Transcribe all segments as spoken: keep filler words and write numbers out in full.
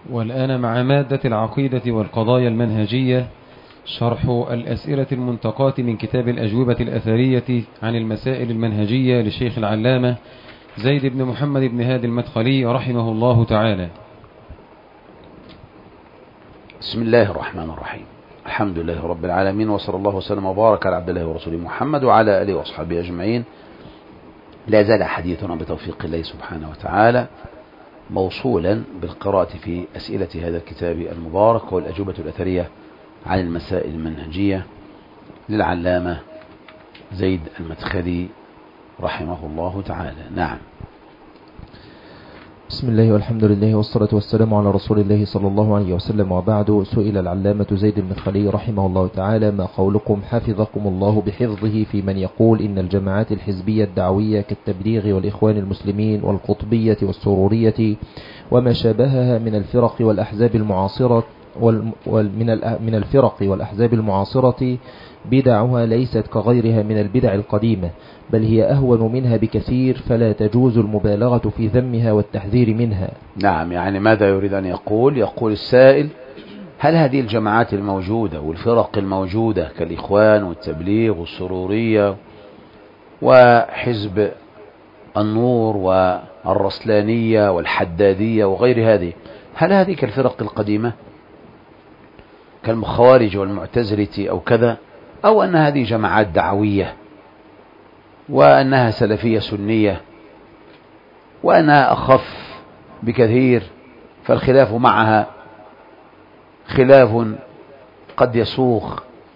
والآن مع مادة العقيدة والقضايا المنهجية، شرح الأسئلة المنتقاة من كتاب الأجوبة الأثرية عن المسائل المنهجية للشيخ العلامة زيد بن محمد بن هادي المدخلي رحمه الله تعالى. بسم الله الرحمن الرحيم. الحمد لله رب العالمين، وصلى الله وسلم وبارك على عبد الله ورسوله محمد وعلى آله وأصحابه أجمعين. لا زال حديثنا بتوفيق الله سبحانه وتعالى موصولا بالقراءة في أسئلة هذا الكتاب المبارك والأجوبة الأثرية عن المسائل المنهجية للعلامة زيد المدخلي رحمه الله تعالى. نعم. بسم الله والحمد لله والصلاة والسلام على رسول الله صلى الله عليه وسلم، وبعد. سئل العلامة زيد المدخلي رحمه الله تعالى: ما قولكم حفظكم الله بحفظه في من يقول إن الجماعات الحزبية الدعوية كالتبليغ والإخوان المسلمين والقطبية والسرورية وما شابهها من الفرق والأحزاب المعاصرة من الفرق والأحزاب المعاصرة بدعها ليست كغيرها من البدع القديمة، بل هي أهون منها بكثير، فلا تجوز المبالغة في ذمها والتحذير منها؟ نعم. يعني ماذا يريد أن يقول؟ يقول السائل: هل هذه الجماعات الموجودة والفرق الموجودة كالإخوان والتبليغ والسرورية وحزب النور والرسلانية والحدادية وغير هذه، هل هذه كالفرق القديمة كالمخوارج والمعتزلة أو كذا، أو أن هذه جماعات دعوية وأنها سلفية سنية وأنها أخف بكثير، فالخلاف معها خلاف قد يسوغ؟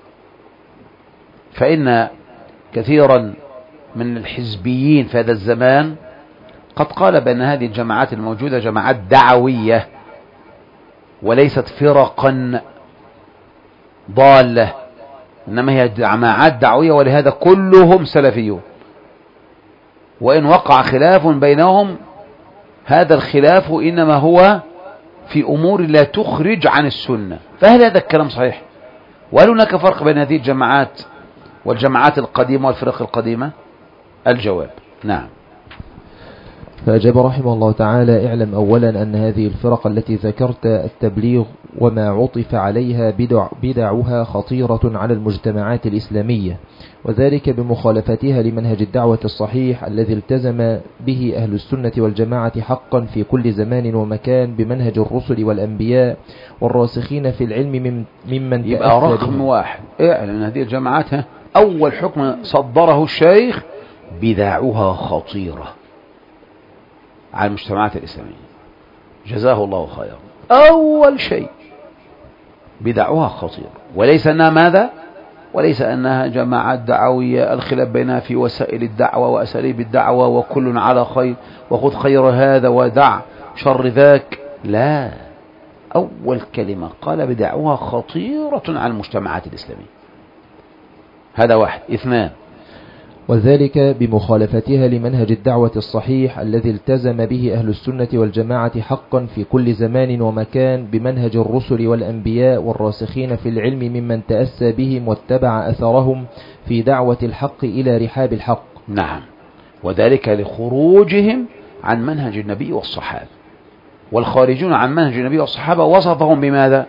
فإن كثيرا من الحزبيين في هذا الزمان قد قال بأن هذه الجماعات الموجودة جماعات دعوية وليست فرقا ضالة، إنما هي جماعات دعوية، ولهذا كلهم سلفيون، وإن وقع خلاف بينهم هذا الخلاف إنما هو في أمور لا تخرج عن السنة. فهل هذا الكلام صحيح؟ وهل هناك فرق بين هذه الجماعات والجماعات القديمة والفرق القديمة؟ الجواب: نعم. فأجاب رحمه الله تعالى: اعلم أولا أن هذه الفرق التي ذكرت التبليغ وما عطف عليها بدع بدعها خطيرة على المجتمعات الإسلامية، وذلك بمخالفتها لمنهج الدعوة الصحيح الذي التزم به أهل السنة والجماعة حقا في كل زمان ومكان بمنهج الرسل والأنبياء والراسخين في العلم ممن يبقى رقم واحد: اعلم هذه الجماعات أول حكم صدره الشيخ بدعها خطيرة على المجتمعات الإسلامية، جزاه الله خيرا. أول شيء بدعها خطيرة، وليس أنها ماذا؟ وليس أنها جماعات دعوية الخلاف بينها في وسائل الدعوة وأساليب الدعوة وكل على خير وخذ خير هذا ودع شر ذاك، لا. أول كلمة قال بدعها خطيرة على المجتمعات الإسلامية. هذا واحد. اثنان: وذلك بمخالفتها لمنهج الدعوة الصحيح الذي التزم به أهل السنة والجماعة حقا في كل زمان ومكان بمنهج الرسل والأنبياء والراسخين في العلم ممن تأسى بهم واتبع أثرهم في دعوة الحق إلى رحاب الحق. نعم. وذلك لخروجهم عن منهج النبي والصحابة، والخارجون عن منهج النبي والصحابة وصفهم بماذا؟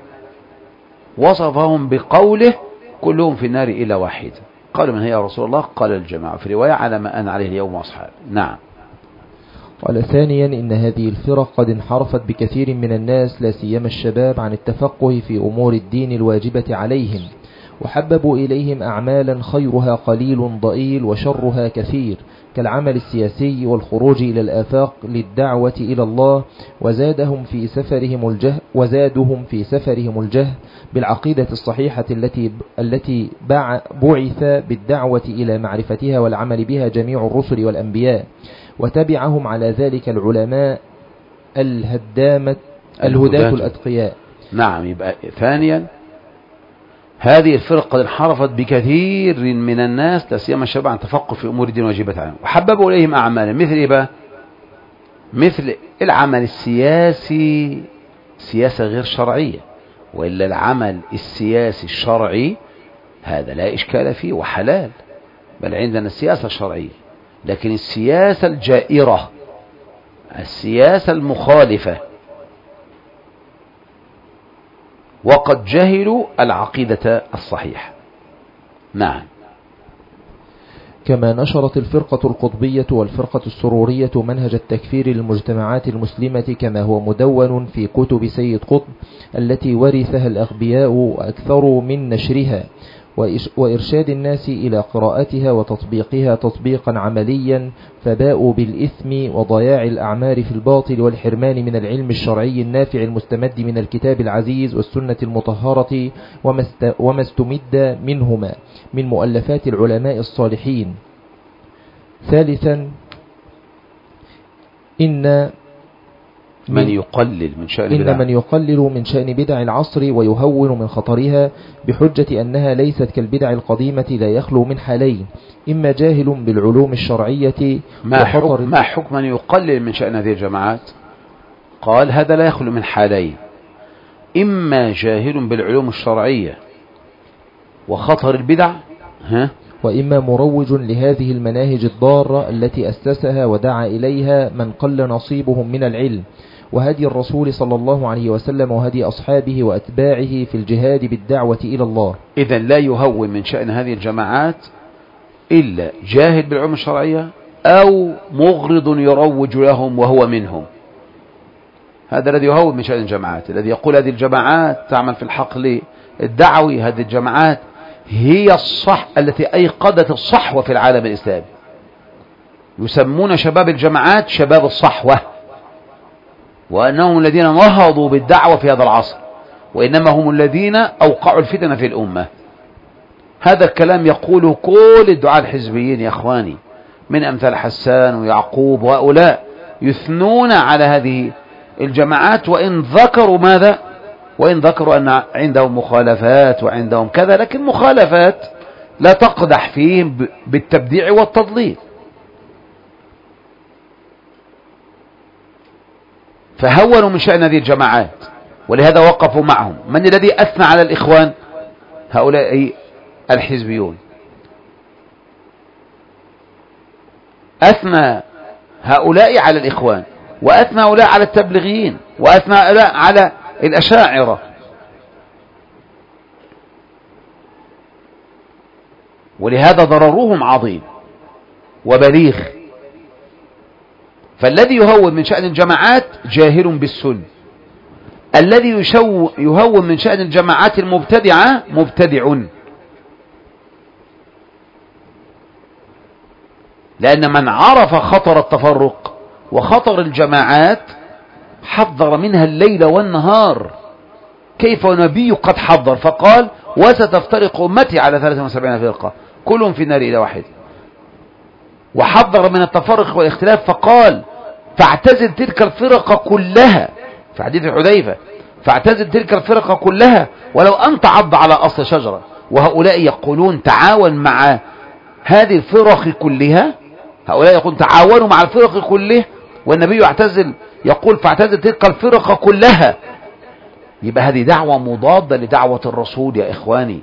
وصفهم بقوله: كلهم في النار إلا واحد. قالوا: من هي يا رسول الله؟ قال: الجماعة. في رواية: على ما أنا عليه اليوم وأصحابي. نعم. قال: ثانيا: إن هذه الفرق قد انحرفت بكثير من الناس لا سيما الشباب عن التفقه في أمور الدين الواجبة عليهم، وحببوا إليهم أعمالا خيرها قليل ضئيل وشرها كثير، كالعمل السياسي والخروج إلى الآفاق للدعوة إلى الله، وزادهم في سفرهم الجهل وزادهم في سفرهم الجهل بالعقيدة الصحيحة التي التي بعث بالدعوة إلى معرفتها والعمل بها جميع الرسل والأنبياء، وتبعهم على ذلك العلماء الهدامة الهداة الأتقياء. نعم. يبقى ثانيا: هذه الفرقة قد انحرفت بكثير من الناس لا سيما الشباب عن تفقه في أمور الدين واجبة عليهم، وحببوا إليهم أعمالا مثل إيه بقى؟ مثل العمل السياسي، سياسة غير شرعية، وإلا العمل السياسي الشرعي هذا لا إشكال فيه وحلال، بل عندنا السياسة الشرعية، لكن السياسة الجائرة، السياسة المخالفة وقد جهلوا العقيدة الصحيحة. نعم. كما نشرت الفرقة القطبية والفرقة السرورية منهج التكفير للمجتمعات المسلمة كما هو مدون في كتب سيد قطب التي ورثها الأغبياء وأكثروا من نشرها وإرشاد الناس إلى قراءتها وتطبيقها تطبيقا عمليا، فباءوا بالإثم وضياع الأعمار في الباطل والحرمان من العلم الشرعي النافع المستمد من الكتاب العزيز والسنة المطهرة وما استمد منهما من مؤلفات العلماء الصالحين. ثالثا، إن من يقلل من شأن إن بدع من يقلل من شأن بدع العصر ويهون من خطرها بحجة أنها ليست كالبدع القديمة لا يخلو من حالين: إما جاهل بالعلوم الشرعية ما حكم, ما حكم من يقلل من شأن هذه الجماعات؟ قال هذا لا يخلو من حالين: إما جاهل بالعلوم الشرعية وخطر البدع، ها وإما مروج لهذه المناهج الضارة التي أسسها ودعا إليها من قل نصيبهم من العلم، وهدي الرسول صلى الله عليه وسلم وهدي أصحابه وأتباعه في الجهاد بالدعوة إلى الله. إذن لا يهون من شأن هذه الجماعات إلا جاهل بالعلوم الشرعية أو مغرض يروج لهم وهو منهم. هذا الذي يهون من شأن الجماعات، الذي يقول هذه الجماعات تعمل في الحقل الدعوي، هذه الجماعات هي الصح التي أيقظت الصحوة في العالم الإسلامي. يسمون شباب الجماعات شباب الصحوة، وأنهم الذين نهضوا بالدعوة في هذا العصر، وإنما هم الذين أوقعوا الفتن في الأمة. هذا الكلام يقوله كل الدعاة الحزبيين يا أخواني، من أمثال حسان ويعقوب، وهؤلاء يثنون على هذه الجماعات، وإن ذكروا ماذا؟ وإن ذكروا أن عندهم مخالفات وعندهم كذا، لكن مخالفات لا تقدح فيهم بالتبديع والتضليل. فهونوا من شأن هذه الجماعات، ولهذا وقفوا معهم. من الذي أثنى على الإخوان؟ هؤلاء الحزبيون. أثنى هؤلاء على الإخوان، وأثنى هؤلاء على التبلغيين، وأثنى هؤلاء على الأشاعرة. ولهذا ضررهم عظيم وبليغ. فالذي يهون من شأن الجماعات جاهل بالسنة، الذي يشو يهون من شأن الجماعات المبتدعة مبتدع. لأن من عرف خطر التفرق وخطر الجماعات حذر منها الليل والنهار. كيف نبي قد حذر فقال: وستفترق أمتي على ثلاثة وسبعين فرقة كلهم في النار إلى واحد. وحذر من التفرق والاختلاف فقال: فاعتزل تلك الفرق كلها، في حديث حذيفة: فاعتزل تلك الفرق كلها ولو أن تعض على أصل شجرة. وهؤلاء يقولون تعاون مع هذه الفرق كلها، هؤلاء يقولون تعاونوا مع الفرق كلها، والنبي يعتزل يقول: فاعتزل تلك الفرق كلها. يبقى هذه دعوة مضادة لدعوة الرسول يا إخواني،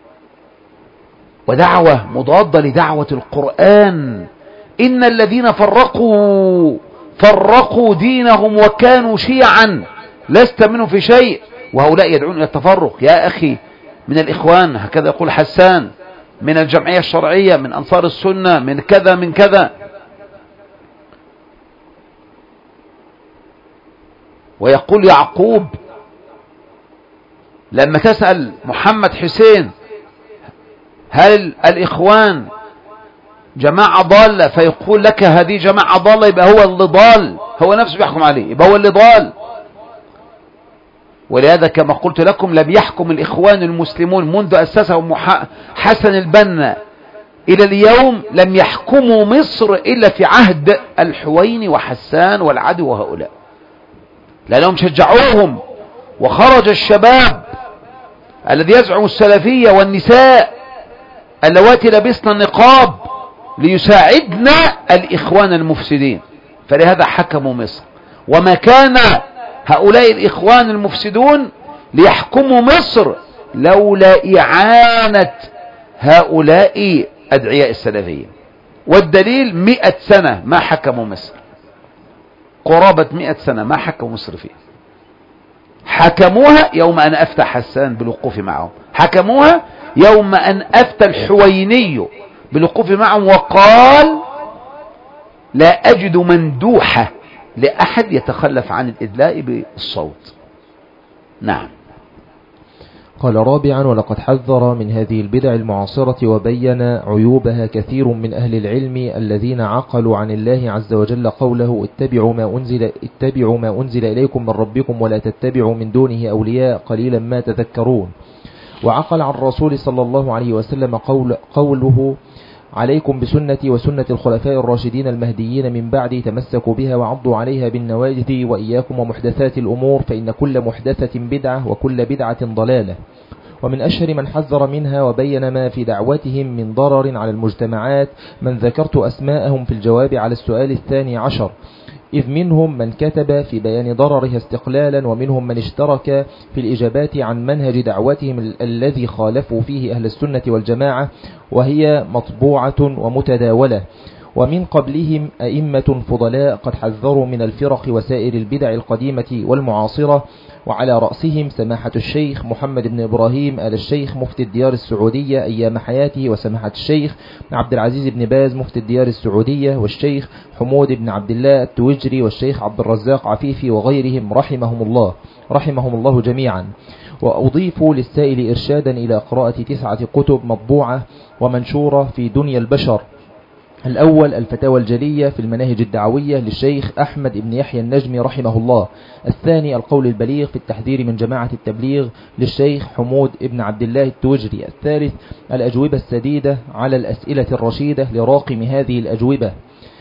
ودعوة مضادة لدعوة القرآن. إن الذين فرقوا فرقوا دينهم وكانوا شيعا لست منهم في شيء، وهؤلاء يدعون إلى التفرق. يا أخي من الإخوان، هكذا يقول حسان، من الجمعية الشرعية، من أنصار السنة، من كذا من كذا. ويقول يعقوب لما تسأل محمد حسين: هل الإخوان جماعة ضالة؟ فيقول لك: هذه جماعة ضالة. يبقى هو اللي ضال، هو نفسه بيحكم عليه، يبقى هو اللي ضال. ولهذا كما قلت لكم لم يحكم الإخوان المسلمون منذ أسسهم حسن البنا إلى اليوم، لم يحكموا مصر إلا في عهد الحويني وحسان والعدو وهؤلاء، لأنهم شجعوهم. وخرج الشباب الذي يزعم السلفية والنساء اللواتي لبسن النقاب ليساعدنا الإخوان المفسدين، فلهذا حكموا مصر. وما كان هؤلاء الإخوان المفسدون ليحكموا مصر لولا إعانة هؤلاء أدعياء السلفية. والدليل مئة سنة ما حكموا مصر، قرابة مئة سنة ما حكموا مصر فيه. حكموها يوم أن أفتى حسان بالوقوف معهم، حكموها يوم أن أفتى الحويني بالوقوف معهم وقال لا أجد مندوحة لأحد يتخلف عن الإدلاء بالصوت. نعم. قال رابعا: ولقد حذر من هذه البدع المعاصرة وبين عيوبها كثير من أهل العلم الذين عقلوا عن الله عز وجل قوله: اتبعوا ما أنزل, اتبعوا ما أنزل إليكم من ربكم ولا تتبعوا من دونه أولياء قليلا ما تذكرون. وعقل عن الرسول صلى الله عليه وسلم قول قوله: عليكم بسنتي وسنة الخلفاء الراشدين المهديين من بعدي تمسكوا بها وعضوا عليها بالنواجذ وإياكم ومحدثات الأمور فإن كل محدثة بدعة وكل بدعة ضلالة. ومن أشهر من حذر منها وبين ما في دعوتهم من ضرر على المجتمعات من ذكرت أسماءهم في الجواب على السؤال الثاني عشر، إذ منهم من كتب في بيان ضررها استقلالا، ومنهم من اشترك في الإجابات عن منهج دعوتهم ال الذي خالفوا فيه أهل السنة والجماعة، وهي مطبوعة ومتداولة. ومن قبلهم أئمة فضلاء قد حذروا من الفرق وسائر البدع القديمة والمعاصرة، وعلى رأسهم سماحة الشيخ محمد بن إبراهيم آل الشيخ مفتي الديار السعودية أيام حياته، وسماحة الشيخ عبد العزيز بن باز مفتي الديار السعودية، والشيخ حمود بن عبد الله التوجري، والشيخ عبد الرزاق عفيفي، وغيرهم رحمهم الله رحمهم الله جميعا. وأضيف للسائل إرشادا إلى قراءة تسعة كتب مطبوعة ومنشورة في دنيا البشر. الأول: الفتاوى الجلية في المناهج الدعوية للشيخ أحمد بن يحيى النجمي رحمه الله. الثاني: القول البليغ في التحذير من جماعة التبليغ للشيخ حمود بن عبد الله التوجري. الثالث: الأجوبة السديدة على الأسئلة الرشيدة لراقم هذه الأجوبة.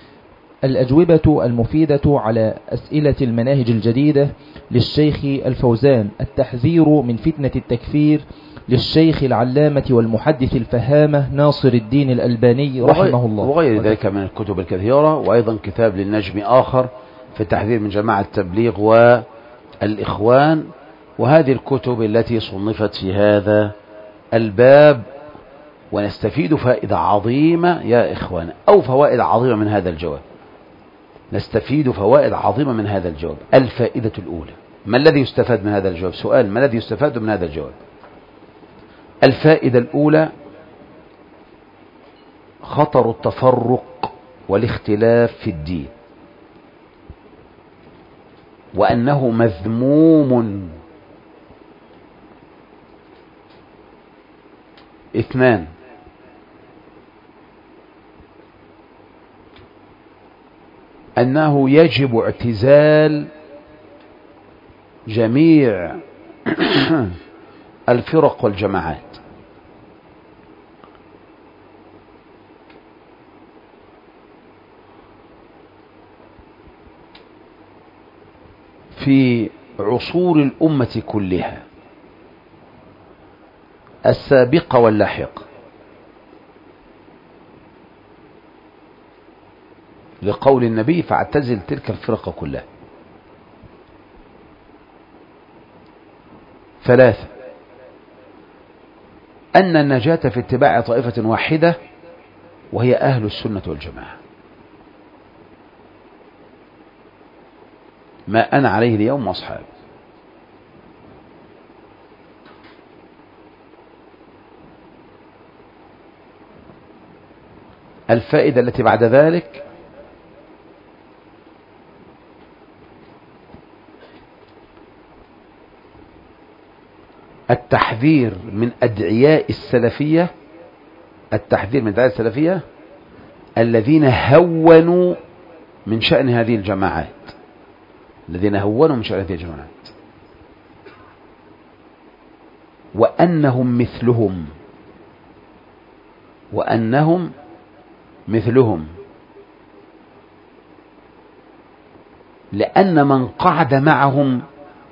الأجوبة المفيدة على أسئلة المناهج الجديدة للشيخ الفوزان. التحذير من فتنة التكفير للشيخ العلامة والمحدث الفهامة ناصر الدين الألباني رحمه الله، وغير ذلك من الكتب الكثيرة. وأيضا كتاب للنجم آخر في التحذير من جماعة التبليغ والإخوان. وهذه الكتب التي صنفت في هذا الباب، ونستفيد فائدة عظيمة يا إخوان، أو فوائد عظيمة من هذا الجواب. نستفيد فوائد عظيمة من هذا الجواب. الفائدة الأولى: ما الذي يستفاد من هذا الجواب؟ سؤال: ما الذي يستفاد من هذا الجواب؟ الفائدة الأولى: خطر التفرق والاختلاف في الدين، وأنه مذموم. اثنان: أنه يجب اعتزال جميع الفرق والجماعات. في عصور الأمة كلها السابقة واللاحقة، لقول النبي: فاعتزل تلك الفرق كلها. ثلاثة: أن النجاة في اتباع طائفة واحدة وهي أهل السنة والجماعة، ما أنا عليه اليوم وأصحابي. الفائدة التي بعد ذلك: التحذير من أدعياء السلفية التحذير من أدعياء السلفية الذين هونوا من شأن هذه الجماعات الذين هونوا من شأن هذه الجماعات وأنهم مثلهم وأنهم مثلهم لأن من قعد معهم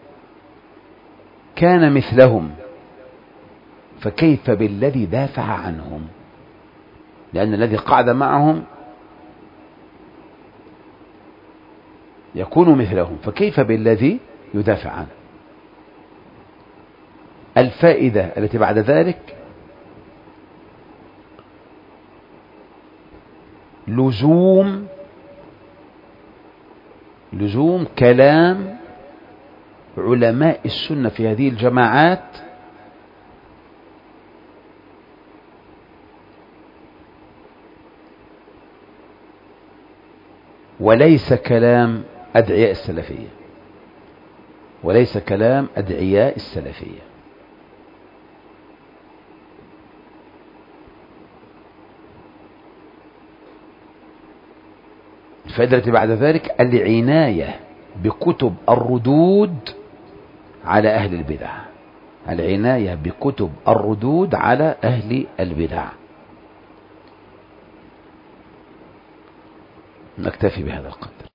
كان مثلهم، فكيف بالذي دافع عنهم؟ لأن الذي قعد معهم يكون مثلهم، فكيف بالذي يدافع عنه؟ الفائدة التي بعد ذلك: لزوم لزوم كلام علماء السنة في هذه الجماعات وليس كلام أدعياء السلفية، وليس كلام أدعياء السلفية. الفائدة التي بعد ذلك العناية بكتب الردود على أهل البدع، العناية بكتب الردود على أهل البدع. نكتفي بهذا القدر.